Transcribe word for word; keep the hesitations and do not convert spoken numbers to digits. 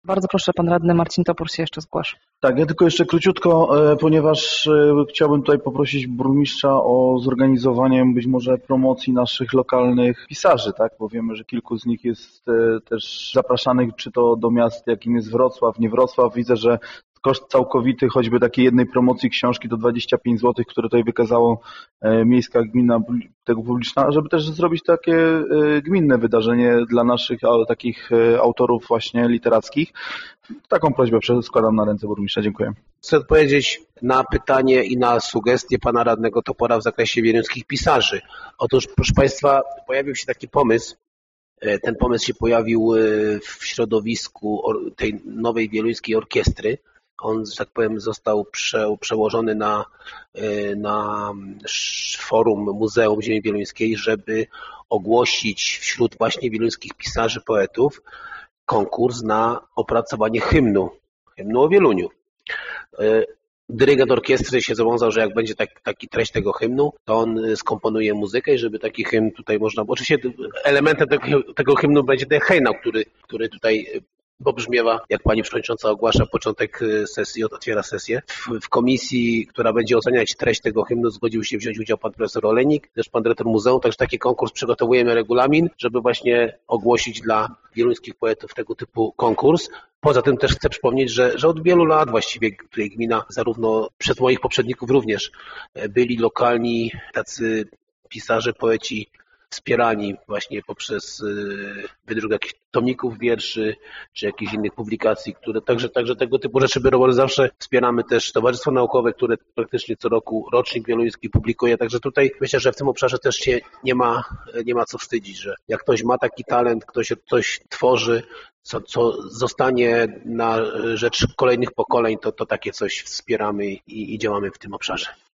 Bardzo proszę, pan radny Marcin Topór się jeszcze zgłasza. Tak, ja tylko jeszcze króciutko, ponieważ chciałbym tutaj poprosić burmistrza o zorganizowanie być może promocji naszych lokalnych pisarzy, tak? Bo wiemy, że kilku z nich jest też zapraszanych, czy to do miast, jakim jest Wrocław, nie Wrocław. Widzę, że koszt całkowity choćby takiej jednej promocji książki to dwadzieścia pięć złotych, które tutaj wykazało miejska gmina tego publiczna, żeby też zrobić takie gminne wydarzenie dla naszych takich autorów właśnie literackich. Taką prośbę składam na ręce burmistrza. Dziękuję. Chcę odpowiedzieć na pytanie i na sugestie pana radnego Topora w zakresie wieluńskich pisarzy. Otóż, proszę państwa, pojawił się taki pomysł. Ten pomysł się pojawił w środowisku tej nowej wieluńskiej orkiestry. On, że tak powiem, został prze, przełożony na, na forum Muzeum Ziemi Wieluńskiej, żeby ogłosić wśród właśnie wieluńskich pisarzy, poetów konkurs na opracowanie hymnu, hymnu o Wieluniu. Dyrygent orkiestry się zobowiązał, że jak będzie tak, taki treść tego hymnu, to on skomponuje muzykę i żeby taki hymn tutaj można... Oczywiście elementem tego, tego hymnu będzie ten hejnał, który, który tutaj pobrzmiewa, jak pani przewodnicząca ogłasza początek sesji, otwiera sesję. W, w komisji, która będzie oceniać treść tego hymnu, zgodził się wziąć udział pan profesor Olejnik, też pan dyrektor muzeum, także taki konkurs przygotowujemy regulamin, żeby właśnie ogłosić dla wieluńskich poetów tego typu konkurs. Poza tym też chcę przypomnieć, że, że od wielu lat właściwie tutaj gmina, zarówno przez moich poprzedników również, byli lokalni tacy pisarze, poeci wspierani właśnie poprzez wydruk jakichś tomików wierszy, czy jakichś innych publikacji, które także, także tego typu rzeczy biorą. Zawsze wspieramy też Towarzystwo Naukowe, które praktycznie co roku rocznik wieluński publikuje, także tutaj myślę, że w tym obszarze też się nie ma, nie ma co wstydzić, że jak ktoś ma taki talent, ktoś coś tworzy, co, co zostanie na rzecz kolejnych pokoleń, to, to takie coś wspieramy i, i działamy w tym obszarze.